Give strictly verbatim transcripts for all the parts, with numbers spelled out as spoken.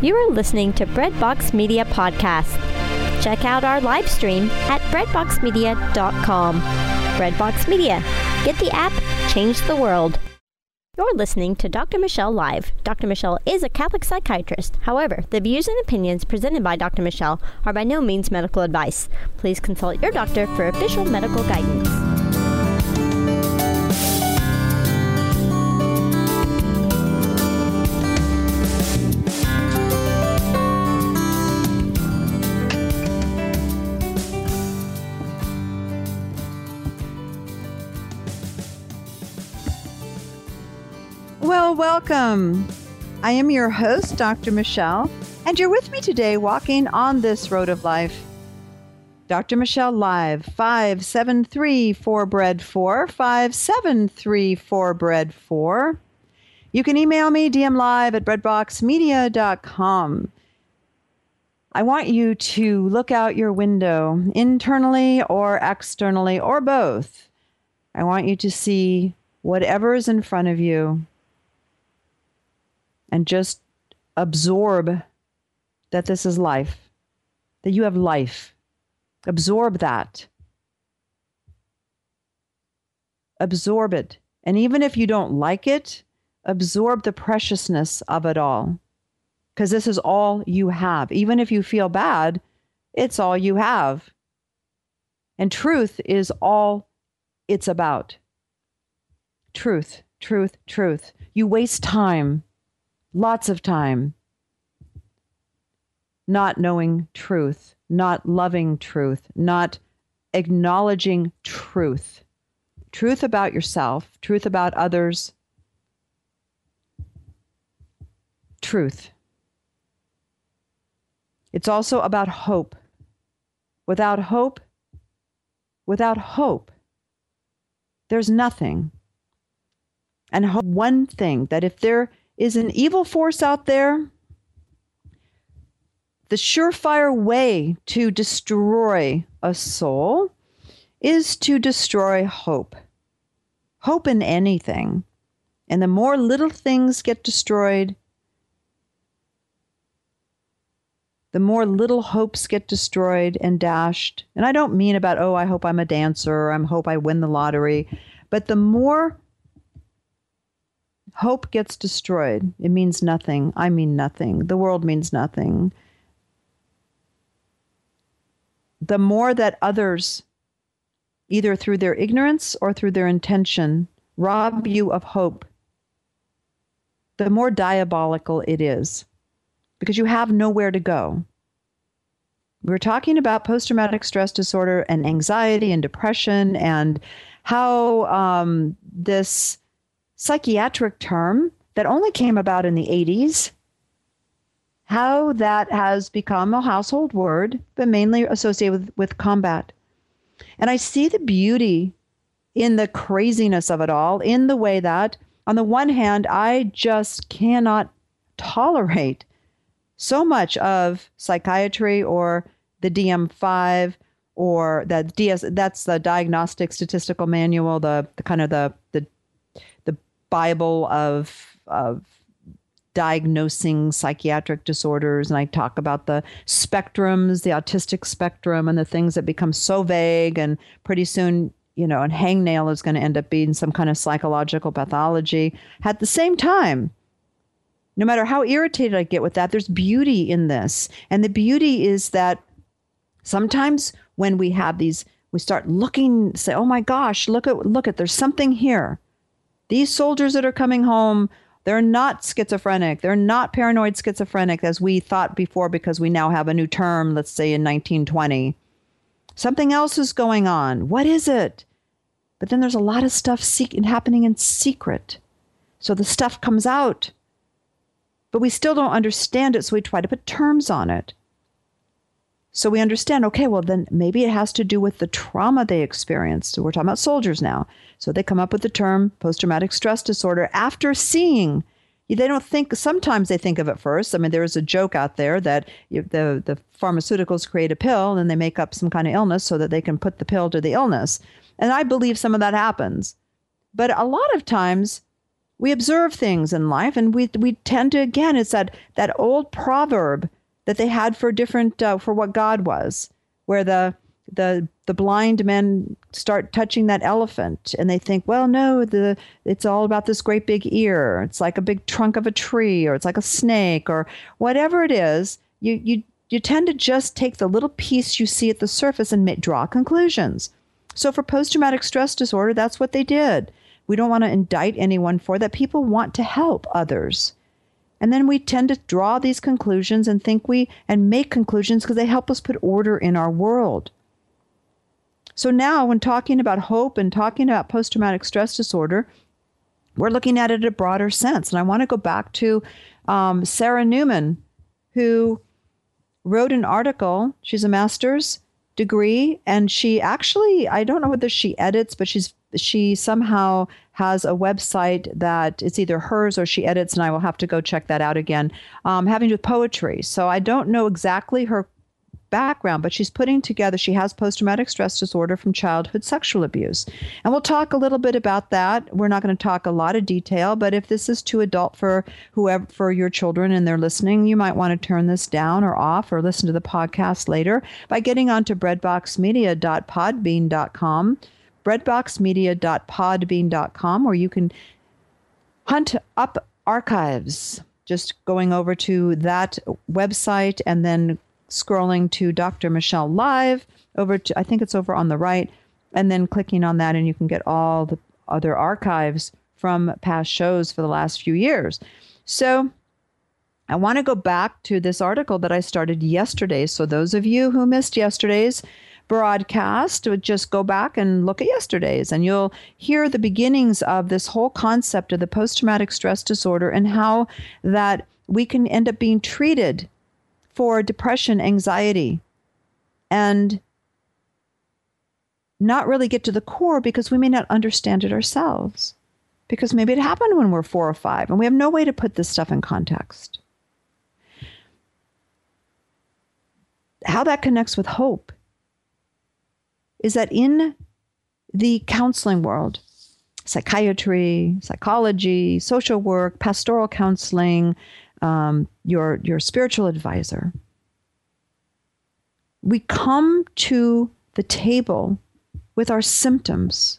You are listening to Breadbox Media Podcast. Check out our live stream at breadbox media dot com. Breadbox Media. Get the app, change the world. You're listening to Doctor Michelle Live. Doctor Michelle is a Catholic psychiatrist. However, the views and opinions presented by Doctor Michelle are by no means medical advice. Please consult your doctor for official medical guidance. Well, welcome. I am your host, Doctor Michelle, and you're with me today walking on this road of life. Doctor Michelle Live, five seven three four bread four, five seven three four bread four. You can email me, D M live at breadbox media dot com. I want you to look out your window, internally or externally, or both. I want you to see whatever is in front of you. And just absorb that this is life, that you have life. Absorb that. Absorb it. And even if you don't like it, absorb the preciousness of it all. Because this is all you have. Even if you feel bad, it's all you have. And truth is all it's about. Truth, truth, truth. You waste time. Lots of time not knowing truth, not loving truth, not acknowledging truth. Truth about yourself, truth about others. Truth. It's also about hope. Without hope, without hope, there's nothing. And hope, one thing, that if there is an evil force out there, the surefire way to destroy a soul is to destroy hope. Hope in anything. And the more little things get destroyed, the more little hopes get destroyed and dashed. And I don't mean about, oh, I hope I'm a dancer, or I hope I win the lottery. But the more hope gets destroyed, it means nothing. I mean nothing. The world means nothing. The more that others, either through their ignorance or through their intention, rob you of hope, the more diabolical it is, because you have nowhere to go. We're talking about post-traumatic stress disorder and anxiety and depression, and how um, this psychiatric term that only came about in the eighties, how that has become a household word, but mainly associated with, with combat. And I see the beauty in the craziness of it all, in the way that, on the one hand, I just cannot tolerate so much of psychiatry or the D M five or the D S, that's the Diagnostic Statistical Manual, the, the kind of the, the Bible of of diagnosing psychiatric disorders. And I talk about the spectrums, the autistic spectrum, and the things that become so vague, and pretty soon, you know, a hangnail is going to end up being some kind of psychological pathology. At the same time, no matter how irritated I get with that, there's beauty in this. And the beauty is that sometimes when we have these, we start looking, say, oh my gosh, look at, look at, there's something here. These soldiers that are coming home, they're not schizophrenic. They're not paranoid schizophrenic as we thought before, because we now have a new term, let's say in nineteen twenty. Something else is going on. What is it? But then there's a lot of stuff se- happening in secret. So the stuff comes out, but we still don't understand it. So we try to put terms on it. So we understand, okay, well, then maybe it has to do with the trauma they experienced. So we're talking about soldiers now. So they come up with the term post-traumatic stress disorder after seeing. They don't think, sometimes they think of it first. I mean, there is a joke out there that you, the, the pharmaceuticals create a pill and then they make up some kind of illness so that they can put the pill to the illness. And I believe some of that happens. But a lot of times We observe things in life, and we we tend to, again, it's that, that old proverb that they had for different, uh, for what God was, where the the the blind men start touching that elephant and they think, well, no, the it's all about this great big ear. It's like a big trunk of a tree, or it's like a snake, or whatever it is. You you you tend to just take the little piece you see at the surface and make, draw conclusions. So for post-traumatic stress disorder, that's what they did. We don't want to indict anyone for that. People want to help others. And then we tend to draw these conclusions and think we, and make conclusions because they help us put order in our world. So now when talking about hope and talking about post-traumatic stress disorder, we're looking at it in a broader sense. And I want to go back to um, Sarah Newman, who wrote an article. She's a master's degree, and she actually, I don't know whether she edits, but she's she somehow has a website that it's either hers or she edits, and I will have to go check that out again, um, having to do with poetry. So I don't know exactly her background, but she's putting together, she has post-traumatic stress disorder from childhood sexual abuse. And we'll talk a little bit about that. We're not going to talk a lot of detail, but if this is too adult for whoever, for your children and they're listening, you might want to turn this down or off or listen to the podcast later by getting onto breadbox media dot podbean dot com, breadbox media dot podbean dot com, where you can hunt up archives, just going over to that website and then scrolling to Doctor Michelle Live over to, I think it's over on the right, and then clicking on that, and you can get all the other archives from past shows for the last few years. So I want to go back to this article that I started yesterday. So those of you who missed yesterday's broadcast would just go back and look at yesterday's, and you'll hear the beginnings of this whole concept of the post-traumatic stress disorder and how that we can end up being treated for depression, anxiety, and not really get to the core because we may not understand it ourselves. Because maybe it happened when we're four or five and we have no way to put this stuff in context. How that connects with hope is that in the counseling world, psychiatry, psychology, social work, pastoral counseling, Um, your your spiritual advisor, we come to the table with our symptoms: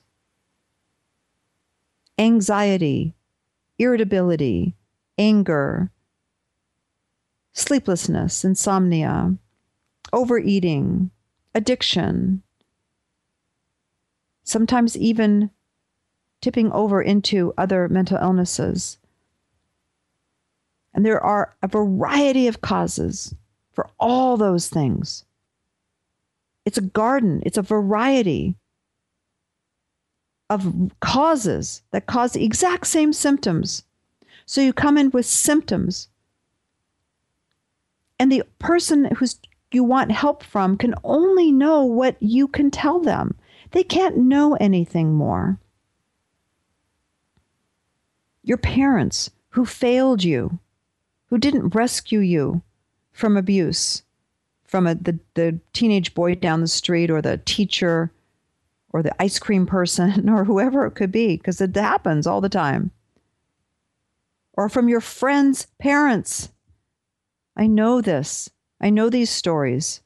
anxiety, irritability, anger, sleeplessness, insomnia, overeating, addiction, sometimes even tipping over into other mental illnesses. And there are a variety of causes for all those things. It's a garden. It's a variety of causes that cause the exact same symptoms. So you come in with symptoms, and the person who's you want help from can only know what you can tell them. They can't know anything more. Your parents who failed you, who didn't rescue you from abuse, from a, the, the teenage boy down the street, or the teacher, or the ice cream person, or whoever it could be, because it happens all the time. Or from your friends' parents. I know this. I know these stories.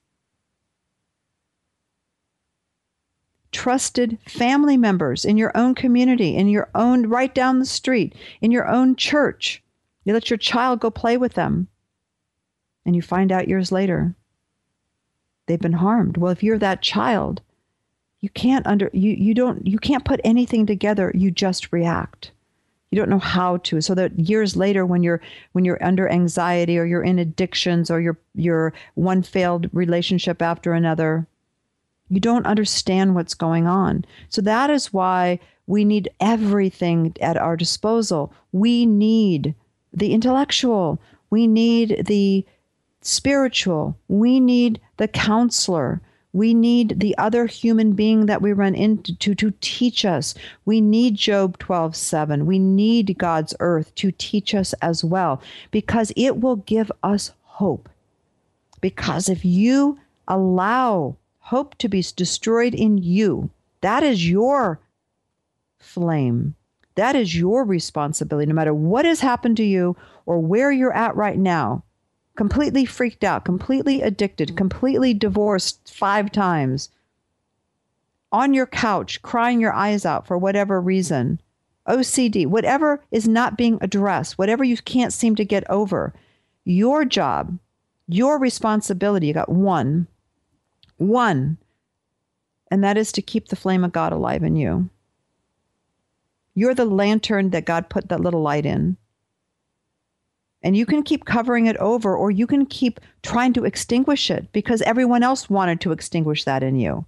Trusted family members in your own community, in your own, right down the street, in your own church. You let your child go play with them, and you find out years later they've been harmed. Well, if you're that child, you can't under you you don't you can't put anything together. You just react. You don't know how to. So that years later, when you're when you're under anxiety, or you're in addictions, or you're you're one failed relationship after another, you don't understand what's going on. So that is why we need everything at our disposal. We need the intellectual. We need the spiritual. We need the counselor. We need the other human being that we run into to, to teach us. We need Job twelve seven. We need God's earth to teach us as well, because it will give us hope. Because if you allow hope to be destroyed in you, that is your flame That is your responsibility, no matter what has happened to you or where you're at right now. Completely freaked out, completely addicted, completely divorced five times, on your couch, crying your eyes out for whatever reason, O C D, whatever is not being addressed, whatever you can't seem to get over, your job, your responsibility, you got one, one, and that is to keep the flame of God alive in you. You're the lantern that God put that little light in. And you can keep covering it over, or you can keep trying to extinguish it because everyone else wanted to extinguish that in you.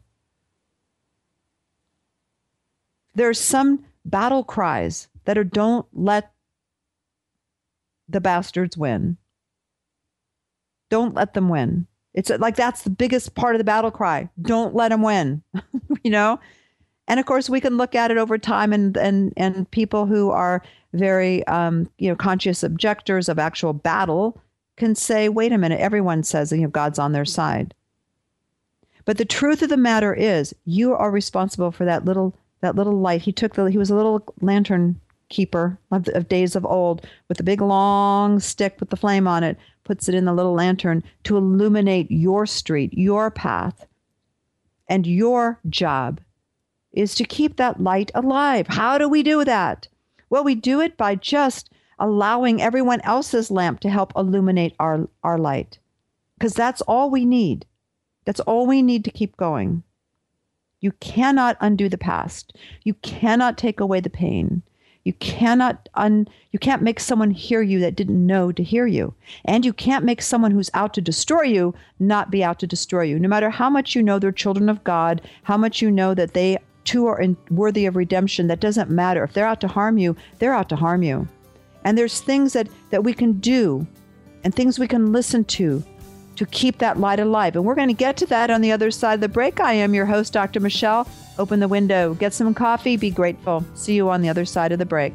There's some battle cries that are, don't let the bastards win. Don't let them win. It's like, that's the biggest part of the battle cry. Don't let them win, you know? And of course, we can look at it over time, and and and people who are very, um, you know, conscious objectors of actual battle can say, wait a minute, everyone says, you know, God's on their side. But the truth of the matter is, you are responsible for that little that little light. He took the he was a little lantern keeper of, of days of old with a big long stick with the flame on it, puts it in the little lantern to illuminate your street, your path. And your job is to keep that light alive. How do we do that? Well, we do it by just allowing everyone else's lamp to help illuminate our, our light. Because that's all we need. That's all we need to keep going. You cannot undo the past. You cannot take away the pain. You cannot un, you can't make someone hear you that didn't know to hear you. And you can't make someone who's out to destroy you not be out to destroy you. No matter how much you know they're children of God, how much you know that they too are in, worthy of redemption, that doesn't matter. If they're out to harm you, they're out to harm you. And there's things that, that we can do and things we can listen to to keep that light alive. And we're going to get to that on the other side of the break. I am your host, Doctor Michelle. Open the window, get some coffee, be grateful. See you on the other side of the break.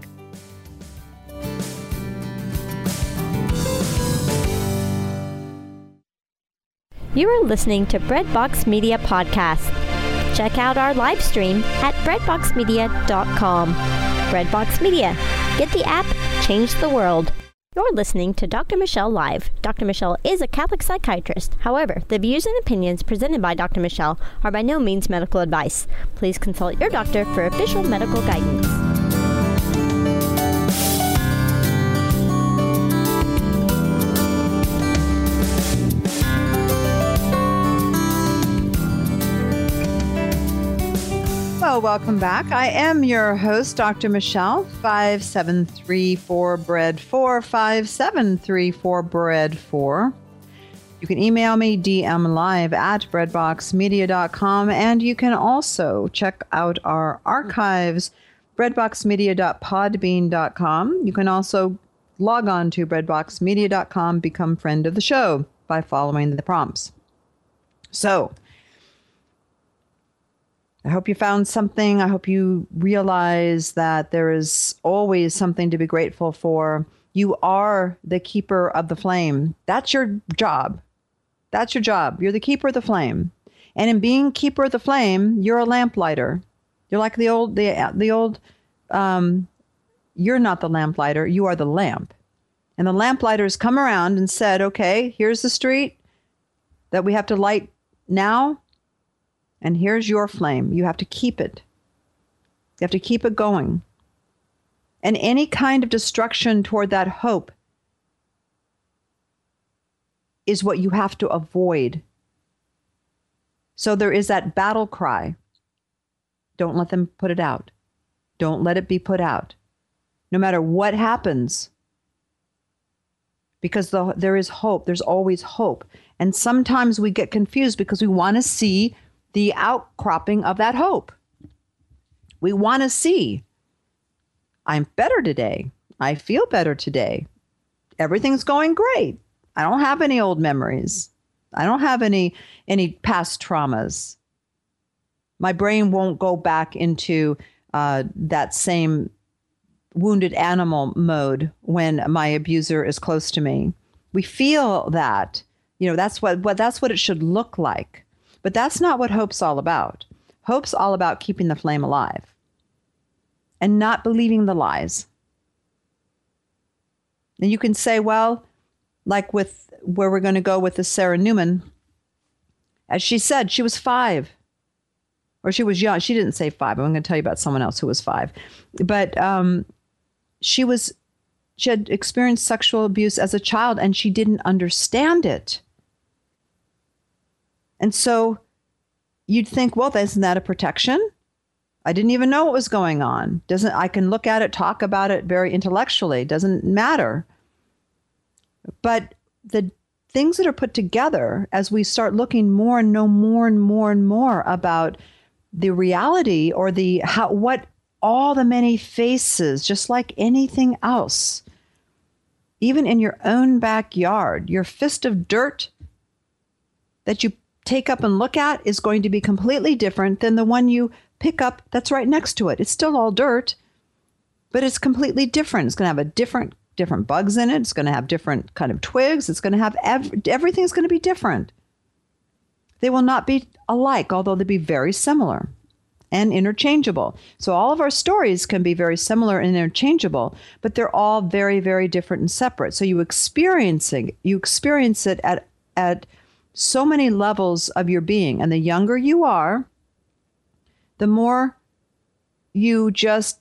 You are listening to Breadbox Media Podcast. Check out our live stream at breadbox media dot com. Breadbox Media. Get the app, change the world. You're listening to Doctor Michelle Live. Doctor Michelle is a Catholic psychiatrist. However, the views and opinions presented by Doctor Michelle are by no means medical advice. Please consult your doctor for official medical guidance. Well, welcome back. I am your host, Doctor Michelle. five seven three four bread four, five seven three four bread four. You can email me, D M live at breadbox media dot com, and you can also check out our archives, breadbox media dot podbean dot com. You can also log on to breadbox media dot com, become friend of the show by following the prompts. So, I hope you found something. I hope you realize that there is always something to be grateful for. You are the keeper of the flame. That's your job. That's your job. You're the keeper of the flame. And in being keeper of the flame, you're a lamplighter. You're like the old, the, the old, um, you're not the lamplighter. You are the lamp. And the lamplighters come around and said, okay, here's the street that we have to light now. And here's your flame. You have to keep it. You have to keep it going. And any kind of destruction toward that hope is what you have to avoid. So there is that battle cry. Don't let them put it out. Don't let it be put out. No matter what happens. Because the, there is hope. There's always hope. And sometimes we get confused because we want to see the outcropping of that hope. We want to see, I'm better today. I feel better today. Everything's going great. I don't have any old memories. I don't have any any past traumas. My brain won't go back into uh, that same wounded animal mode when my abuser is close to me. We feel that, you know, that's what, what that's what it should look like. But that's not what hope's all about. Hope's all about keeping the flame alive. and not believing the lies. And you can say, well, like with where we're going to go with the Sarah Newman, as she said, she was five. Or she was young. She didn't say five. I'm going to tell you about someone else who was five. But um, she was, she had experienced sexual abuse as a child, and she didn't understand it. And so you'd think, well, isn't that a protection? I didn't even know what was going on. Doesn't I can look at it, talk about it very intellectually. It doesn't matter. But the things that are put together as we start looking more and know more and more and more about the reality or the how what all the many faces, just like anything else, even in your own backyard, your fist of dirt that you take up and look at is going to be completely different than the one you pick up that's right next to it. It's still all dirt, but it's completely different. It's going to have a different different bugs in it. It's going to have different kind of twigs. It's going to have ev- everything's going to be different. They will not be alike, although they'll be very similar and interchangeable. So all of our stories can be very similar and interchangeable, but they're all very, very different and separate. So you experiencing you experience it at at so many levels of your being. And the younger you are, the more you just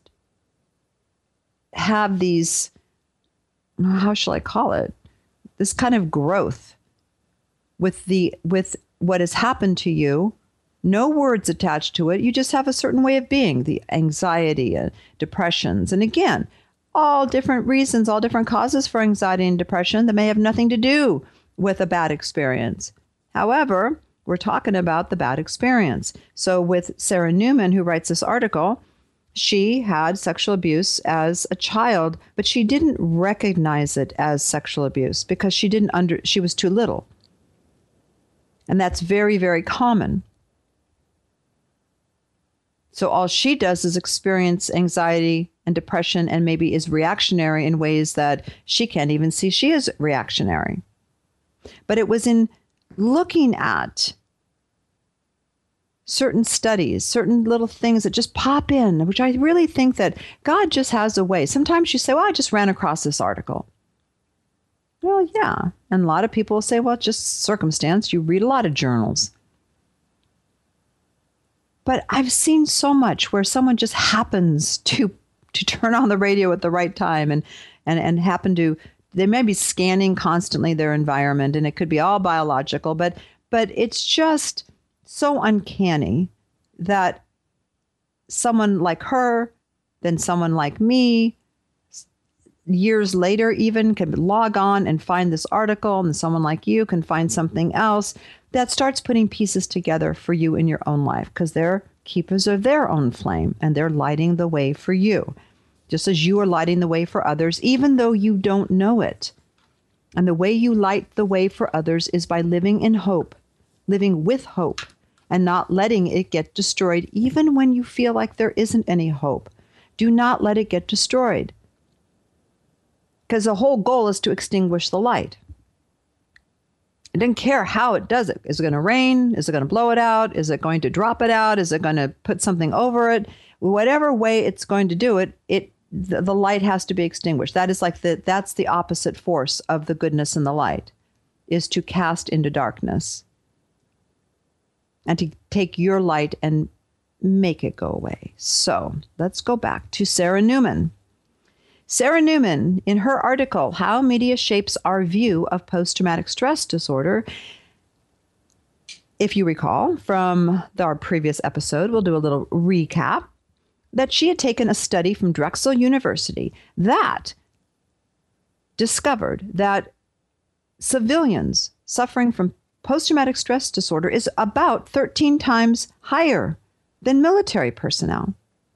have these, how shall I call it? This kind of growth with the with what has happened to you. No words attached to it. You just have a certain way of being, the anxiety, uh, depressions. And again, all different reasons, all different causes for anxiety and depression that may have nothing to do with a bad experience. However, we're talking about the bad experience. So with Sarah Newman, who writes this article, she had sexual abuse as a child, but she didn't recognize it as sexual abuse because she didn't under she was too little. And that's very, very common. So all she does is experience anxiety and depression and maybe is reactionary in ways that she can't even see she is reactionary. But it was in looking at certain studies, certain little things that just pop in, which I really think that God just has a way. Sometimes you say, well, I just ran across this article. Well, yeah. And a lot of people will say, well, just circumstance. You read a lot of journals. But I've seen so much where someone just happens to to turn on the radio at the right time and and, and happen to, they may be scanning constantly their environment, and it could be all biological, but but it's just so uncanny that someone like her, then someone like me, years later even can log on and find this article, and someone like you can find something else that starts putting pieces together for you in your own life, because they're keepers of their own flame and they're lighting the way for you, just as you are lighting the way for others, even though you don't know it. And the way you light the way for others is by living in hope, living with hope, and not letting it get destroyed, even when you feel like there isn't any hope. Do not let it get destroyed, because the whole goal is to extinguish the light. It didn't care how it does it. Is it going to rain? Is it going to blow it out? Is it going to drop it out? Is it going to put something over it? Whatever way it's going to do it, it the, the light has to be extinguished. That is like the that's the opposite force of the goodness and the light, is to cast into darkness and to take your light and make it go away. So let's go back to Sarah Newman. Sarah Newman, in her article, How Media Shapes Our View of Post-Traumatic Stress Disorder, if you recall from our previous episode, we'll do a little recap, that she had taken a study from Drexel University that discovered that civilians suffering from post-traumatic stress disorder is about thirteen times higher than military personnel.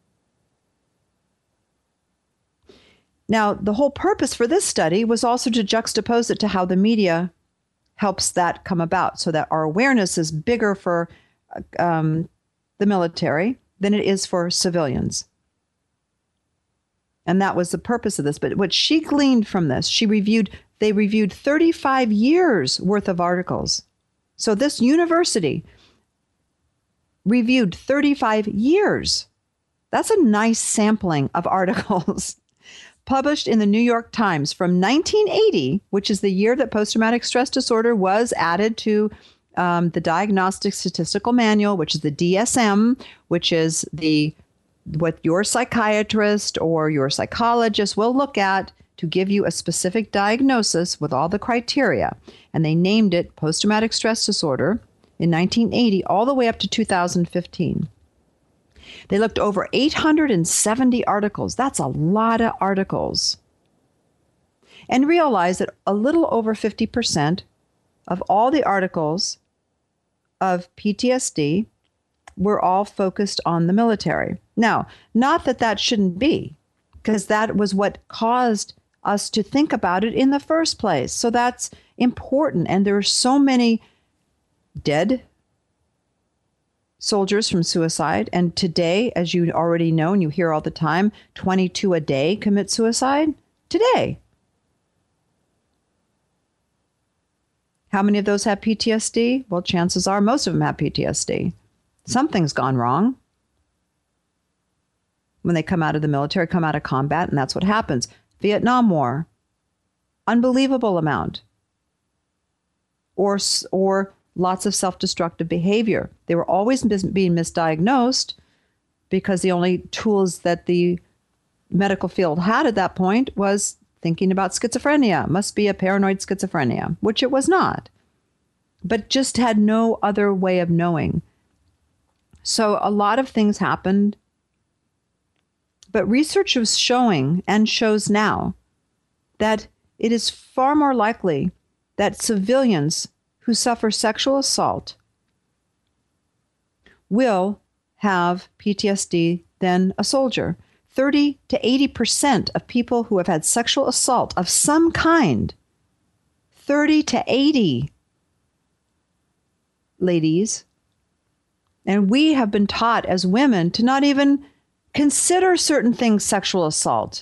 Now, the whole purpose for this study was also to juxtapose it to how the media helps that come about, so that our awareness is bigger for um, the military than it is for civilians. And that was the purpose of this. But what she gleaned from this, she reviewed, they reviewed thirty-five years worth of articles. So this university reviewed thirty-five years That's a nice sampling of articles published in the New York Times from nineteen eighty, which is the year that post-traumatic stress disorder was added to um, the Diagnostic Statistical Manual, which is the D S M, which is the what your psychiatrist or your psychologist will look at to give you a specific diagnosis with all the criteria. And they named it post-traumatic stress disorder in nineteen eighty all the way up to two thousand fifteen. They looked over eight hundred seventy articles. That's a lot of articles. And realized that a little over fifty percent of all the articles of P T S D were all focused on the military. Now, not that that shouldn't be, because that was what caused us to think about it in the first place. So that's important. And there are so many dead soldiers from suicide. And today, as you already know, and you hear all the time, twenty-two a day commit suicide today. How many of those have P T S D? Well, chances are most of them have P T S D. Something's gone wrong when they come out of the military, come out of combat, and that's what happens. Vietnam War, unbelievable amount. Or, or lots of self-destructive behavior. They were always mis- being misdiagnosed because the only tools that the medical field had at that point was thinking about schizophrenia. Must be a paranoid schizophrenia, which it was not, but just had no other way of knowing. So a lot of things happened, but research was showing and shows now that it is far more likely that civilians who suffer sexual assault will have P T S D than a soldier. thirty to eighty percent of people who have had sexual assault of some kind, thirty to eighty, ladies. And we have been taught as women to not even consider certain things sexual assault.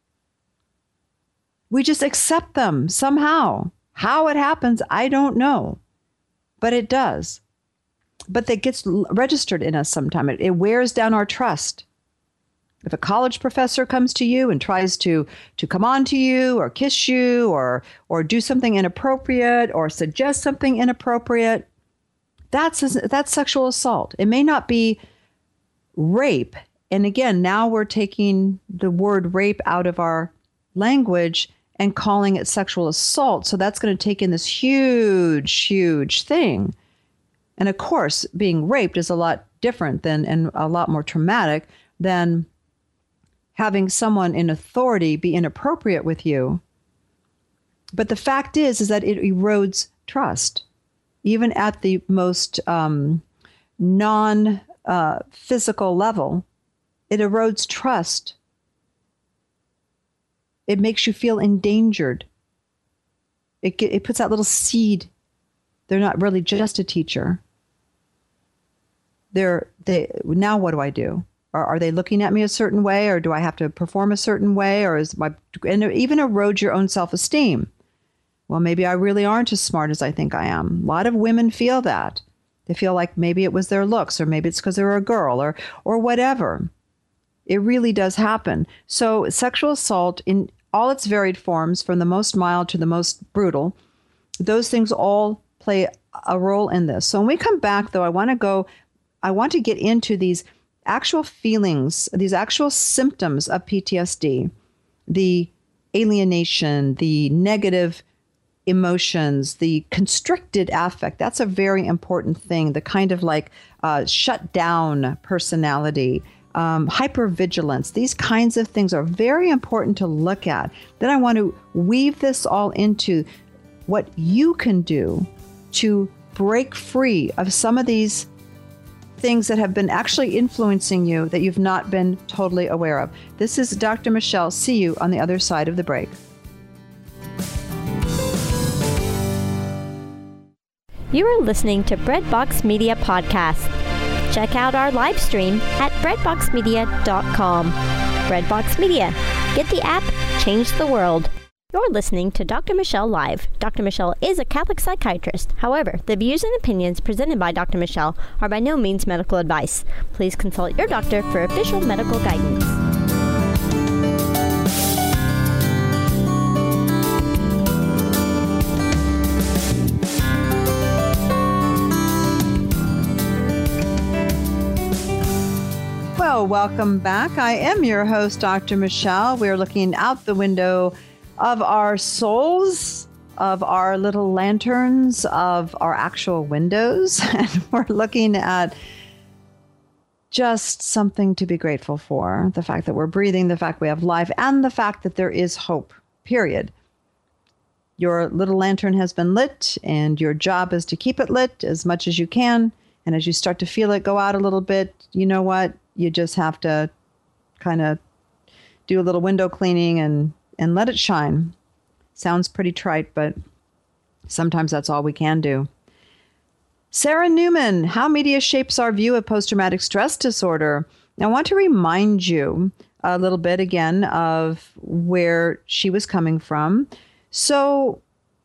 We just accept them somehow. How it happens, I don't know, but it does. But that gets registered in us sometime. It, it wears down our trust. If a college professor comes to you and tries to, to come on to you or kiss you or, or do something inappropriate or suggest something inappropriate, that's, that's sexual assault. It may not be rape. And again, now we're taking the word rape out of our language and calling it sexual assault. So that's going to take in this huge, huge thing. And of course, being raped is a lot different than and a lot more traumatic than having someone in authority be inappropriate with you. But the fact is, is that it erodes trust, even at the most um, non-physical uh, level. It erodes trust. It makes you feel endangered. It it puts that little seed. They're not really just a teacher. They're they now what do I do? Are, are they looking at me a certain way, or do I have to perform a certain way, or is my and even erode your own self-esteem? Well, maybe I really aren't as smart as I think I am. A lot of women feel that. They feel like maybe it was their looks, or maybe it's because they're a girl, or or whatever. It really does happen. So sexual assault in all its varied forms, from the most mild to the most brutal, those things all play a role in this. So when we come back, though, I want to go, I want to get into these actual feelings, these actual symptoms of P T S D, the alienation, the negative emotions, the constricted affect. That's a very important thing. The kind of like uh, shut down personality, um, hypervigilance. These kinds of things are very important to look at. Then I want to weave this all into what you can do to break free of some of these things that have been actually influencing you that you've not been totally aware of. This is Doctor Michelle. See you on the other side of the break. You are listening to Breadbox Media Podcast. Check out our live stream at breadbox media dot com. Breadbox Media. Get the app, change the world. You're listening to Doctor Michelle Live. Doctor Michelle is a Catholic psychiatrist. However, the views and opinions presented by Doctor Michelle are by no means medical advice. Please consult your doctor for official medical guidance. Well, welcome back. I am your host, Doctor Michelle. We're looking out the window of our souls, of our little lanterns, of our actual windows. And we're looking at just something to be grateful for. The fact that we're breathing, the fact we have life, and the fact that there is hope, period. Your little lantern has been lit, and your job is to keep it lit as much as you can. And as you start to feel it go out a little bit, you know what? You just have to kind of do a little window cleaning and and let it shine. Sounds pretty trite, but sometimes that's all we can do. Sarah Newman, how media shapes our view of post-traumatic stress disorder. Now, I want to remind you a little bit again of where she was coming from. So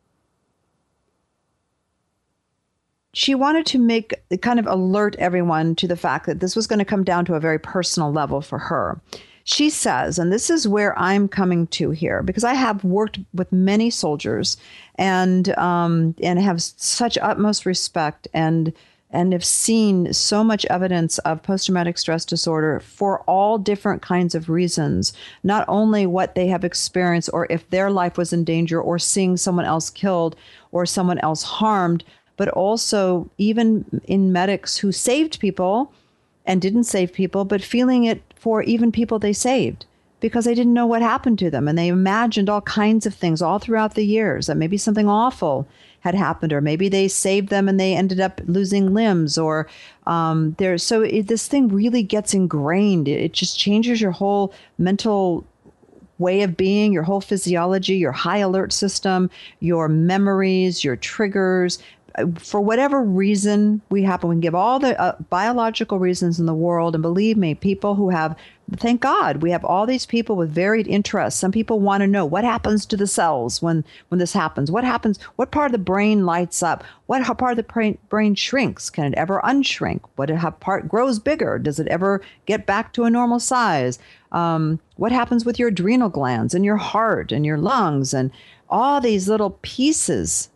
she wanted to make kind of alert everyone to the fact that this was going to come down to a very personal level for her. She says, and this is where I'm coming to here, because I have worked with many soldiers and um, and have such utmost respect and and have seen so much evidence of post-traumatic stress disorder for all different kinds of reasons, not only what they have experienced or if their life was in danger or seeing someone else killed or someone else harmed, but also even in medics who saved people and didn't save people, but feeling it for even people they saved because they didn't know what happened to them. And they imagined all kinds of things all throughout the years, that maybe something awful had happened, or maybe they saved them and they ended up losing limbs, or um, there. So it, this thing really gets ingrained. It, it just changes your whole mental way of being, your whole physiology, your high alert system, your memories, your triggers. For whatever reason we happen, we can give all the uh, biological reasons in the world. And believe me, people who have, thank God, we have all these people with varied interests. Some people want to know what happens to the cells when, when this happens. What happens? What part of the brain lights up? What how part of the brain, brain shrinks? Can it ever unshrink? What how part grows bigger? Does it ever get back to a normal size? Um, what happens with your adrenal glands and your heart and your lungs and all these little pieces,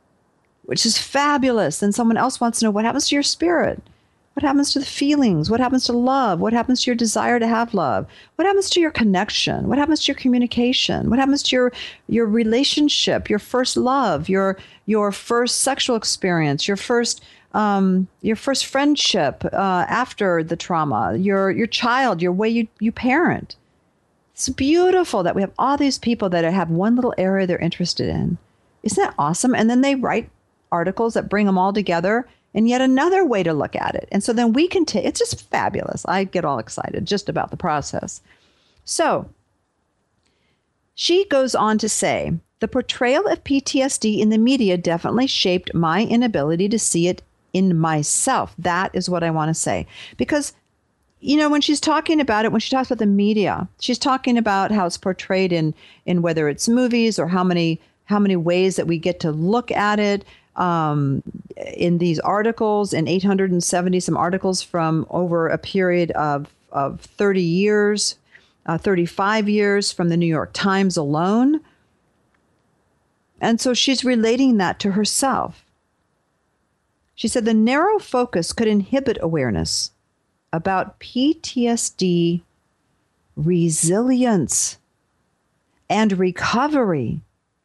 which is fabulous. Then someone else wants to know what happens to your spirit. What happens to the feelings? What happens to love? What happens to your desire to have love? What happens to your connection? What happens to your communication? What happens to your your relationship, your first love, your your first sexual experience, your first um, your first friendship uh, after the trauma, your your child, your way you, you parent. It's beautiful that we have all these people that have one little area they're interested in. Isn't that awesome? And then they write articles that bring them all together and yet another way to look at it. And so then we can take, it's just fabulous. I get all excited just about the process. So she goes on to say, the portrayal of P T S D in the media definitely shaped my inability to see it in myself. That is what I want to say. Because, you know, when she's talking about it, when she talks about the media, she's talking about how it's portrayed in, in whether it's movies or how many, how many ways that we get to look at it. Um, in these articles, in eight hundred seventy some articles from over a period of, of thirty years, uh, thirty-five years from the New York Times alone. And so she's relating that to herself. She said the narrow focus could inhibit awareness about P T S D resilience and recovery,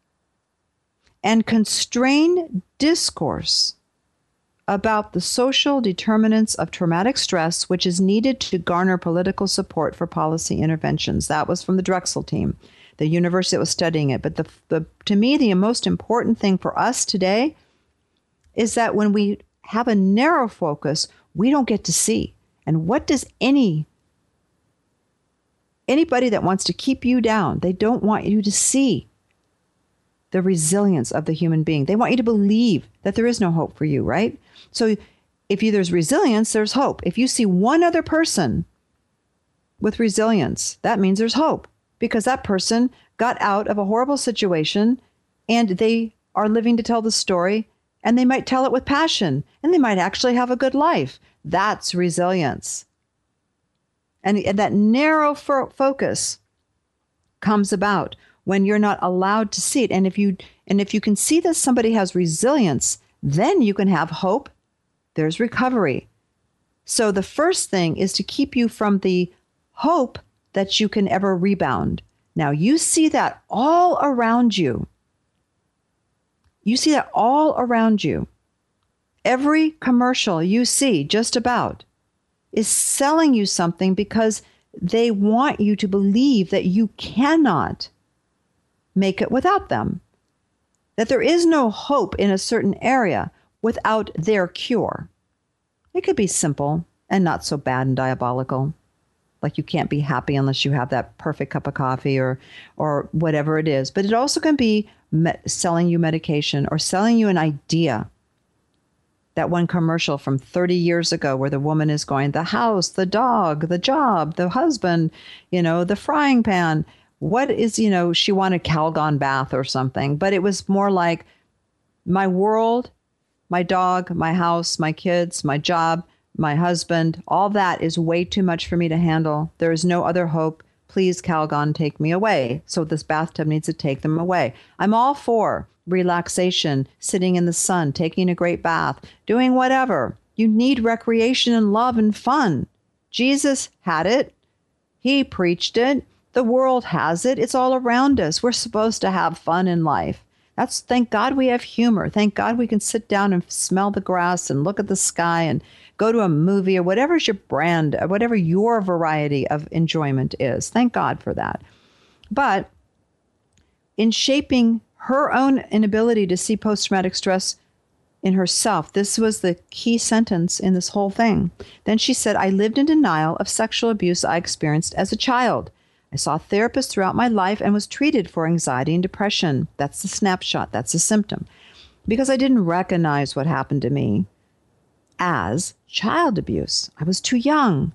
and constrain discourse about the social determinants of traumatic stress, which is needed to garner political support for policy interventions. That was from the Drexel team, the university that was studying it. But the, the to me, the most important thing for us today is that when we have a narrow focus, we don't get to see. And what does any anybody that wants to keep you down, they don't want you to see the resilience of the human being. They want you to believe that there is no hope for you, right? So if you, there's resilience, there's hope. If you see one other person with resilience, that means there's hope because that person got out of a horrible situation and they are living to tell the story, and they might tell it with passion, and they might actually have a good life. That's resilience. And, and that narrow fo- focus comes about when you're not allowed to see it. And if you and if you can see that somebody has resilience, then you can have hope. There's recovery. So the first thing is to keep you from the hope that you can ever rebound. Now you see that all around you. You see that all around you. Every commercial you see, just about, is selling you something because they want you to believe that you cannot make it without them. That there is no hope in a certain area without their cure. It could be simple and not so bad and diabolical. Like you can't be happy unless you have that perfect cup of coffee or or whatever it is. But it also can be me- selling you medication or selling you an idea. That one commercial from thirty years ago where the woman is going, the house, the dog, the job, the husband, you know, the frying pan. What is, you know, she wanted Calgon bath or something. But it was more like my world, my dog, my house, my kids, my job, my husband, all that is way too much for me to handle. There is no other hope. Please, Calgon, take me away. So this bathtub needs to take them away. I'm all for relaxation, sitting in the sun, taking a great bath, doing whatever. You need recreation and love and fun. Jesus had it. He preached it. The world has it. It's all around us. We're supposed to have fun in life. That's, thank God we have humor. Thank God we can sit down and smell the grass and look at the sky and go to a movie or whatever's your brand, whatever your variety of enjoyment is. Thank God for that. But in shaping her own inability to see post-traumatic stress in herself, this was the key sentence in this whole thing. Then she said, I lived in denial of sexual abuse I experienced as a child. I saw therapists throughout my life and was treated for anxiety and depression. That's the snapshot. That's the symptom. Because I didn't recognize what happened to me as child abuse. I was too young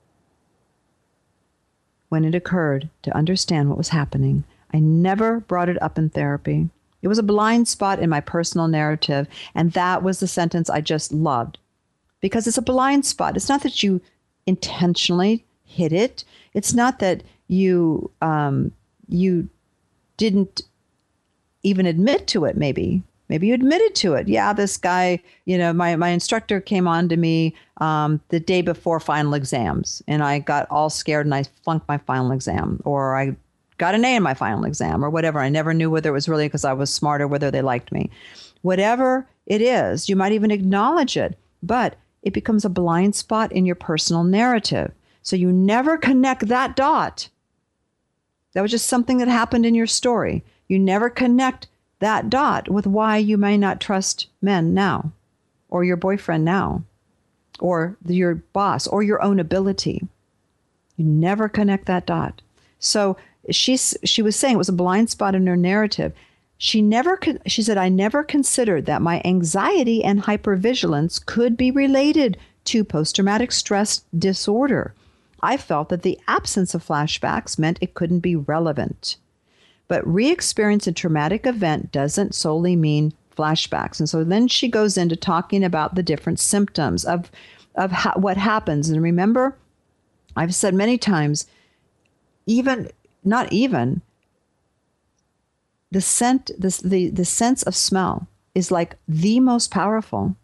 when it occurred to understand what was happening. I never brought it up in therapy. It was a blind spot in my personal narrative, and that was the sentence I just loved. Because it's a blind spot. It's not that you intentionally hid it. It's not that you um, you didn't even admit to it, maybe. Maybe you admitted to it. Yeah, this guy, you know, my, my instructor came on to me um, the day before final exams, and I got all scared and I flunked my final exam, or I got an A in my final exam or whatever. I never knew whether it was really because I was smart or whether they liked me. Whatever it is, you might even acknowledge it, but it becomes a blind spot in your personal narrative. So you never connect that dot. That was just something that happened in your story. You never connect that dot with why you may not trust men now, or your boyfriend now, or your boss, or your own ability. You never connect that dot. So she's, she was saying it was a blind spot in her narrative. She never, she said, I never considered that my anxiety and hypervigilance could be related to post-traumatic stress disorder. I felt that the absence of flashbacks meant it couldn't be relevant. But re-experience a traumatic event doesn't solely mean flashbacks. And so then she goes into talking about the different symptoms of, of ha- what happens. And remember, I've said many times, even, not even, the scent, the, the, the sense of smell is like the most powerful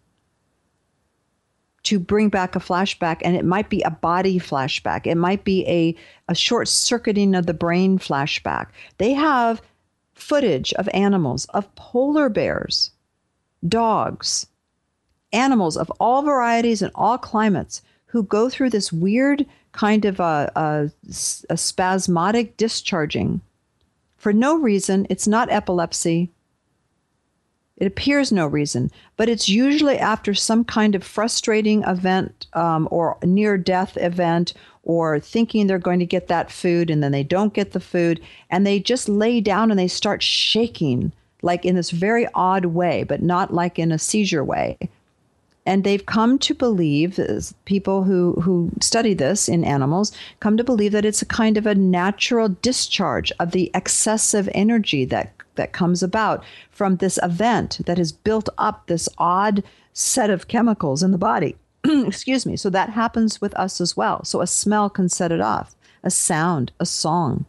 to bring back a flashback. And it might be a body flashback. It might be a, a short circuiting of the brain flashback. They have footage of animals, of polar bears, dogs, animals of all varieties and all climates who go through this weird kind of a, a, a spasmodic discharging for no reason. It's not epilepsy. It appears no reason, but it's usually after some kind of frustrating event um, or near-death event, or thinking they're going to get that food and then they don't get the food, and they just lay down and they start shaking like in this very odd way, but not like in a seizure way. And they've come to believe, as people who, who study this in animals, come to believe that it's a kind of a natural discharge of the excessive energy that, that comes about from this event that has built up this odd set of chemicals in the body. Excuse me. So that happens with us as well. So a smell can set it off, a sound, a song.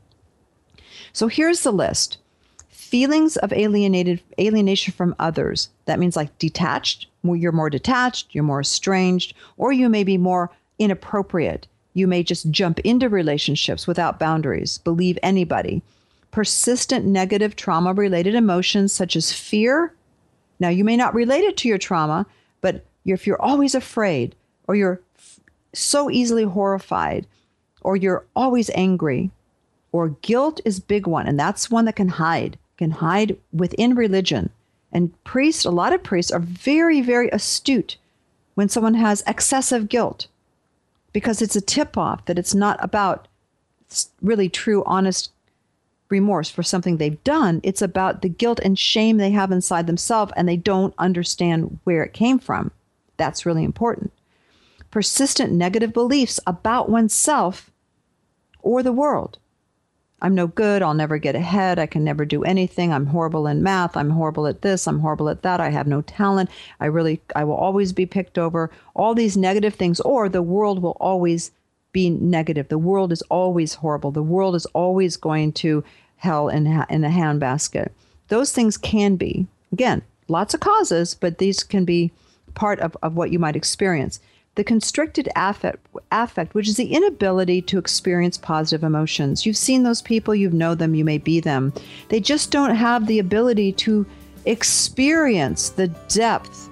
So here's the list. Feelings of alienated alienation from others. That means like detached. You're more detached, you're more estranged, or you may be more inappropriate. You may just jump into relationships without boundaries, believe anybody. Persistent negative trauma-related emotions such as fear. Now, you may not relate it to your trauma, but if you're always afraid, or you're f- so easily horrified, or you're always angry, or guilt is a big one, and that's one that can hide, can hide within religion. And priests, a lot of priests are very, very astute when someone has excessive guilt, because it's a tip-off that it's not about really true, honest remorse for something they've done. It's about the guilt and shame they have inside themselves, and they don't understand where it came from. That's really important. Persistent negative beliefs about oneself or the world. I'm no good. I'll never get ahead. I can never do anything. I'm horrible in math. I'm horrible at this. I'm horrible at that. I have no talent. I really, I will always be picked over. All these negative things, or the world will always be negative. The world is always horrible. The world is always going to hell in, in a handbasket. Those things can be, again, lots of causes, but these can be part of, of what you might experience. The constricted affect, affect, which is the inability to experience positive emotions. You've seen those people, you know them, you may be them. They just don't have the ability to experience the depth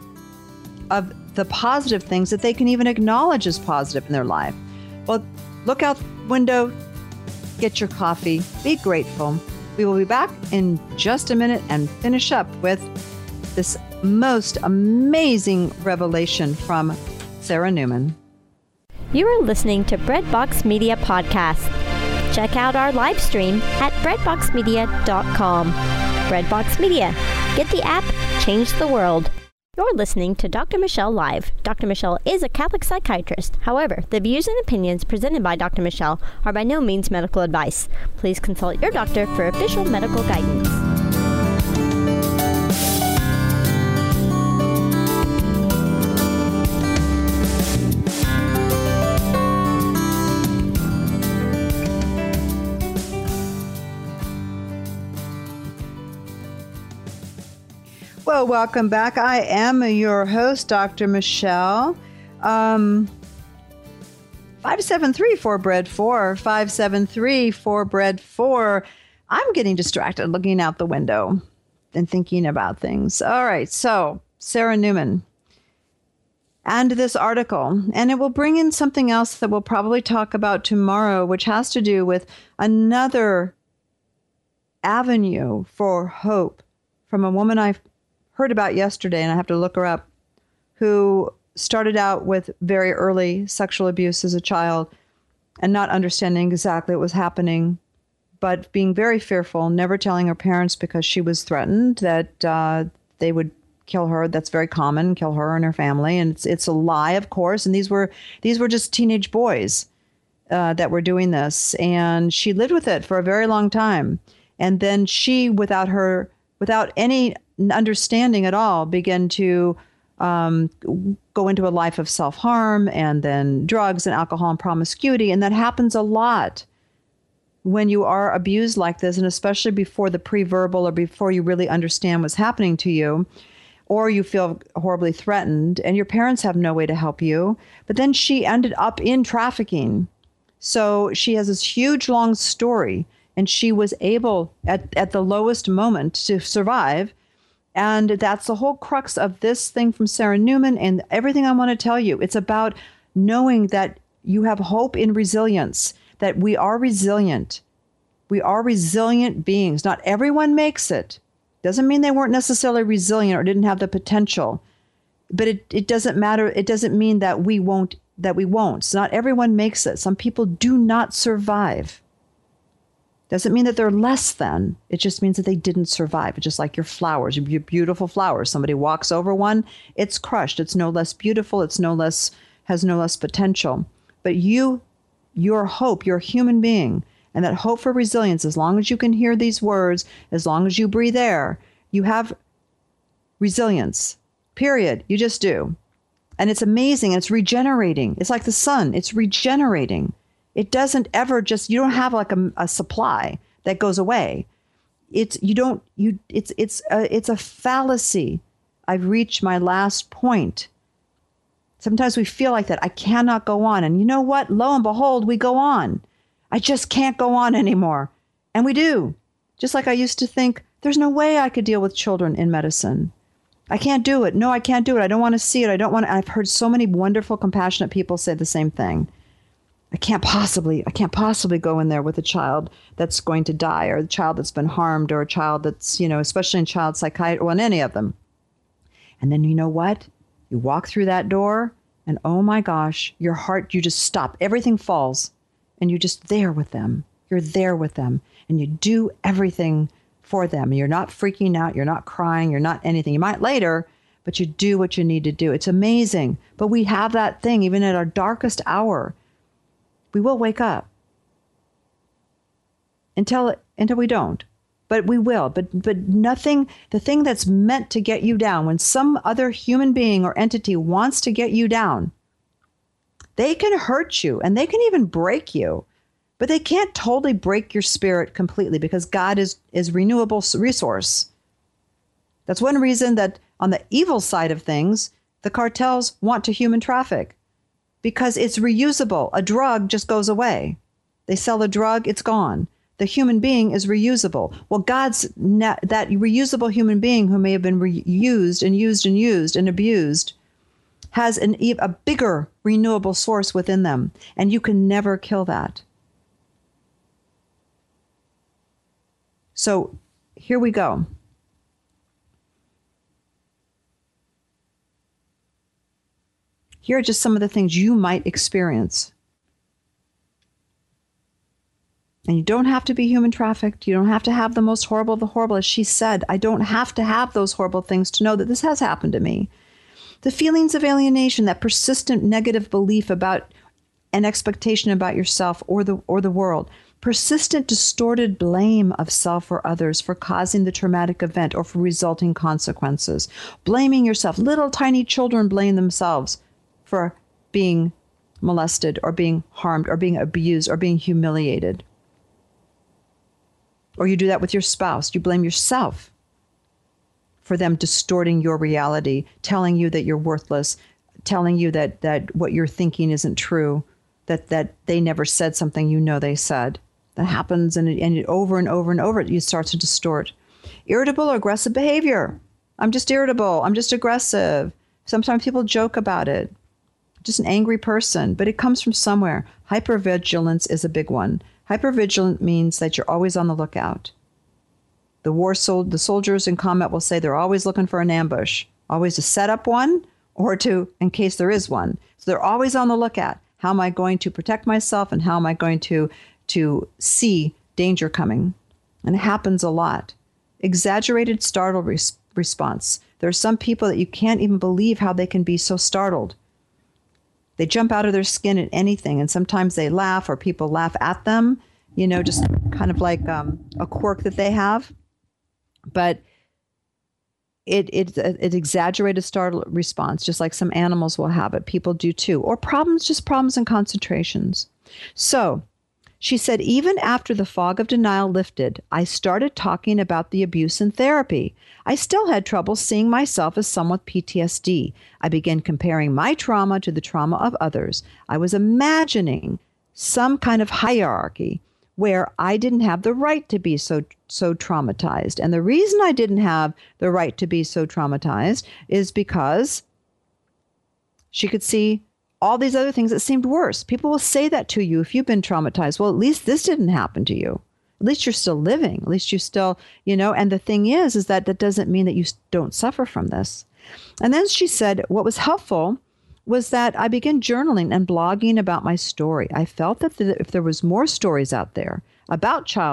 of the positive things that they can even acknowledge as positive in their life. Well, look out the window, get your coffee, be grateful. We will be back in just a minute and finish up with this most amazing revelation from Sarah Newman. You are listening to Breadbox Media Podcast. Check out our live stream at breadbox media dot com. Breadbox Media. Get the app, change the world. You're listening to Doctor Michelle Live. Doctor Michelle is a Catholic psychiatrist. However, the views and opinions presented by Doctor Michelle are by no means medical advice. Please consult your doctor for official medical guidance. Well, welcome back. I am your host, Doctor Michelle. Um, five seven three four bread four, five seven three four bread four. I'm getting distracted looking out the window and thinking about things. All right. So Sarah Newman and this article, and it will bring in something else that we'll probably talk about tomorrow, which has to do with another avenue for hope from a woman I've heard about yesterday, and I have to look her up, who started out with very early sexual abuse as a child and not understanding exactly what was happening, but being very fearful, never telling her parents because she was threatened that uh, they would kill her. That's very common, kill her and her family. And it's it's a lie, of course. And these were these were just teenage boys uh, that were doing this. And she lived with it for a very long time. And then she, without her, without any understanding at all, began to um, go into a life of self-harm and then drugs and alcohol and promiscuity. And that happens a lot when you are abused like this, and especially before the pre-verbal or before you really understand what's happening to you, or you feel horribly threatened and your parents have no way to help you. But then she ended up in trafficking. So she has this huge, long story, and she was able at, at the lowest moment to survive. And that's the whole crux of this thing from Sarah Newman and everything I want to tell you. It's about knowing that you have hope in resilience, that we are resilient. We are resilient beings. Not everyone makes it. Doesn't mean they weren't necessarily resilient or didn't have the potential. But it, it doesn't matter. It doesn't mean that we won't, that we won't. So not everyone makes it. Some people do not survive. Doesn't mean that they're less than. It just means that they didn't survive. It's just like your flowers, your beautiful flowers. Somebody walks over one, it's crushed. It's no less beautiful. It's no less, has no less potential. But you, your hope, you're a human being. And that hope for resilience, as long as you can hear these words, as long as you breathe air, you have resilience, period. You just do. And it's amazing. It's regenerating. It's like the sun. It's regenerating. It doesn't ever just, you don't have like a, a supply that goes away. It's, you don't, you, it's, it's, a, it's a fallacy. I've reached my last point. Sometimes we feel like that. I cannot go on. And you know what? Lo and behold, we go on. I just can't go on anymore. And we do. Just like I used to think, there's no way I could deal with children in medicine. I can't do it. No, I can't do it. I don't want to see it. I don't want to. I've heard so many wonderful, compassionate people say the same thing. I can't possibly, I can't possibly go in there with a child that's going to die, or a child that's been harmed, or a child that's, you know, especially in child psychiatry, or in any of them. And then you know what? You walk through that door and oh my gosh, your heart, you just stop. Everything falls and you're just there with them. You're there with them and you do everything for them. You're not freaking out. You're not crying. You're not anything. You might later, but you do what you need to do. It's amazing. But we have that thing, even at our darkest hour, we will wake up until, until we don't, but we will, but, but nothing, the thing that's meant to get you down, when some other human being or entity wants to get you down, they can hurt you and they can even break you. But they can't totally break your spirit completely, because God is, is renewable resource. That's one reason that on the evil side of things, the cartels want to human traffic, because it's reusable. A drug just goes away. They sell a drug, it's gone. The human being is reusable. Well, God's ne- that reusable human being who may have been reused and used and used and abused has an, a bigger renewable source within them, and you can never kill that. So here we go. Here are just some of the things you might experience. And you don't have to be human trafficked. You don't have to have the most horrible of the horrible. As she said, I don't have to have those horrible things to know that this has happened to me. The feelings of alienation, that persistent negative belief about an expectation about yourself or the or the world. Persistent distorted blame of self or others for causing the traumatic event or for resulting consequences. Blaming yourself. Little tiny children blame themselves for being molested or being harmed or being abused or being humiliated. Or you do that with your spouse. You blame yourself for them distorting your reality, telling you that you're worthless, telling you that, that what you're thinking isn't true, that, that they never said something you know they said. That happens, and, it, and it over and over and over, you start to distort. Irritable or aggressive behavior. I'm just irritable. I'm just aggressive. Sometimes people joke about it. Just an angry person, but it comes from somewhere. Hypervigilance is a big one. Hypervigilant means that you're always on the lookout. The war sol- the soldiers in combat will say they're always looking for an ambush, always to set up one or to, in case there is one. So they're always on the lookout. How am I going to protect myself, and how am I going to to see danger coming? And it happens a lot. Exaggerated startle res- response. There are some people that you can't even believe how they can be so startled. They jump out of their skin at anything, and sometimes they laugh or people laugh at them, you know, just kind of like um, a quirk that they have. But it it it exaggerated startle response, just like some animals will have it. People do too. Or problems, just problems and concentrations. So she said, even after the fog of denial lifted, I started talking about the abuse in therapy. I still had trouble seeing myself as someone with P T S D. I began comparing my trauma to the trauma of others. I was imagining some kind of hierarchy where I didn't have the right to be so so traumatized. And the reason I didn't have the right to be so traumatized is because she could see all these other things that seemed worse. People will say that to you if you've been traumatized. Well, at least this didn't happen to you. At least you're still living. At least you still, you know, and the thing is, is that that doesn't mean that you don't suffer from this. And then she said, what was helpful was that I began journaling and blogging about my story. I felt that the, if there was more stories out there about child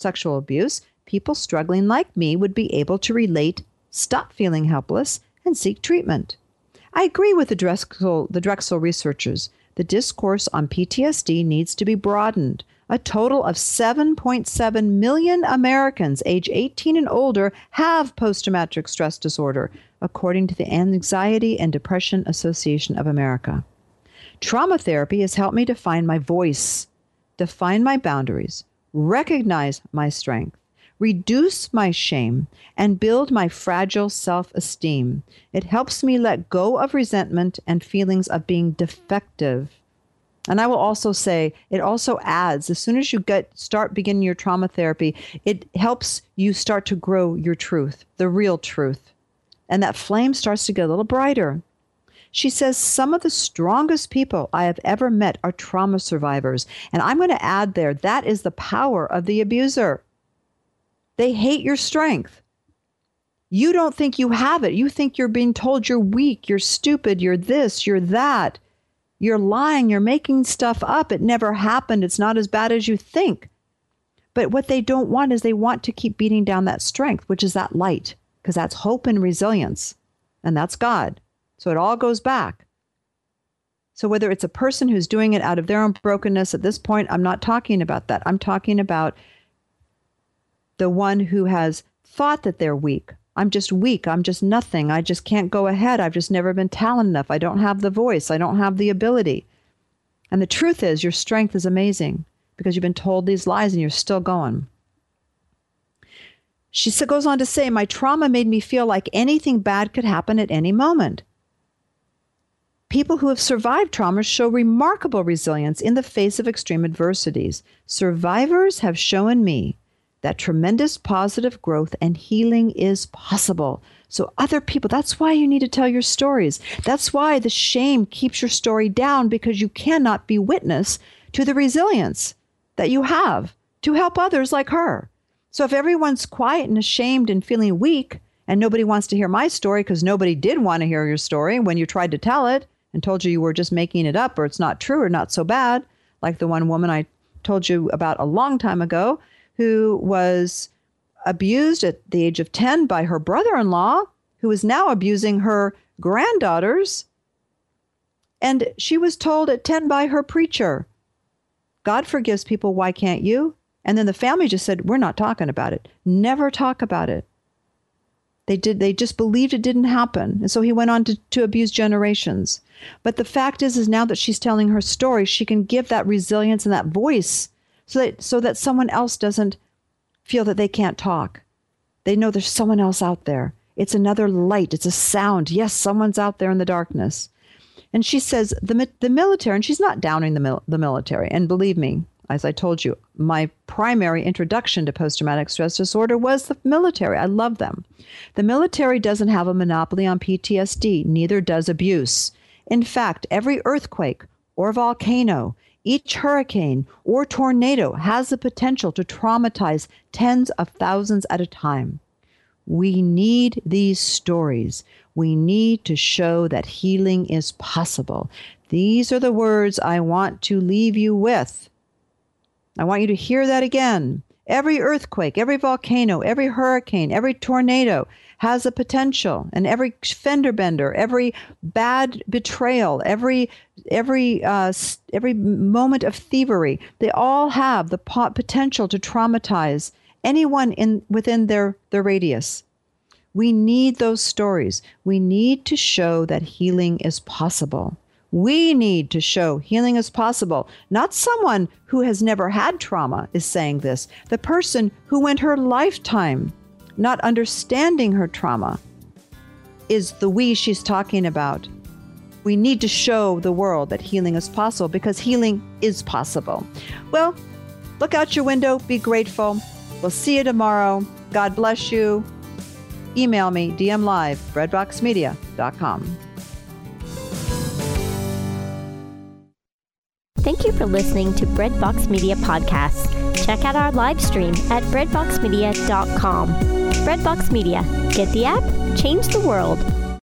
sexual abuse, people struggling like me would be able to relate, stop feeling helpless, and seek treatment. I agree with the Drexel, the Drexel researchers. The discourse on P T S D needs to be broadened. A total of seven point seven million Americans age eighteen and older have post-traumatic stress disorder, according to the Anxiety and Depression Association of America. Trauma therapy has helped me to find my voice, define my boundaries, recognize my strength, reduce my shame, and build my fragile self-esteem. It helps me let go of resentment and feelings of being defective. And I will also say, it also adds, as soon as you get start beginning your trauma therapy, it helps you start to grow your truth, the real truth. And that flame starts to get a little brighter. She says, some of the strongest people I have ever met are trauma survivors. And I'm going to add there, that is the power of the abuser. They hate your strength. You don't think you have it. You think you're being told you're weak, you're stupid, you're this, you're that. You're lying, you're making stuff up. It never happened. It's not as bad as you think. But what they don't want is they want to keep beating down that strength, which is that light, because that's hope and resilience. And that's God. So it all goes back. So whether it's a person who's doing it out of their own brokenness at this point, I'm not talking about that. I'm talking about the one who has thought that they're weak. I'm just weak. I'm just nothing. I just can't go ahead. I've just never been talented enough. I don't have the voice. I don't have the ability. And the truth is, your strength is amazing because you've been told these lies and you're still going. She goes on to say, my trauma made me feel like anything bad could happen at any moment. People who have survived trauma show remarkable resilience in the face of extreme adversities. Survivors have shown me that tremendous positive growth and healing is possible. So other people, that's why you need to tell your stories. That's why the shame keeps your story down, because you cannot be witness to the resilience that you have to help others like her. So if everyone's quiet and ashamed and feeling weak, and nobody wants to hear my story because nobody did want to hear your story when you tried to tell it and told you you were just making it up or it's not true or not so bad, like the one woman I told you about a long time ago, who was abused at the age of ten by her brother-in-law, who is now abusing her granddaughters. And she was told at ten by her preacher, God forgives people, why can't you? And then the family just said, we're not talking about it. Never talk about it. They did. They just believed it didn't happen. And so he went on to, to abuse generations. But the fact is, is now that she's telling her story, she can give that resilience and that voice so that, so that someone else doesn't feel that they can't talk. They know there's someone else out there. It's another light. It's a sound. Yes, someone's out there in the darkness. And she says the the military, and she's not downing the mil, the military. And believe me, as I told you, my primary introduction to post-traumatic stress disorder was the military. I love them. The military doesn't have a monopoly on P T S D. Neither does abuse. In fact, every earthquake or volcano, each hurricane or tornado has the potential to traumatize tens of thousands at a time. We need these stories. We need to show that healing is possible. These are the words I want to leave you with. I want you to hear that again. Every earthquake, every volcano, every hurricane, every tornado has a potential, and every fender bender, every bad betrayal, every every uh, every moment of thievery, they all have the potential to traumatize anyone in within their, their radius. We need those stories. We need to show that healing is possible. We need to show healing is possible. Not someone who has never had trauma is saying this. The person who went her lifetime not understanding her trauma is the we she's talking about. We need to show the world that healing is possible, because healing is possible. Well, look out your window. Be grateful. We'll see you tomorrow. God bless you. Email me, D M live, breadbox media dot com. Thank you for listening to Breadbox Media Podcast. Check out our live stream at breadbox media dot com. Breadbox Media. Get the app, change the world.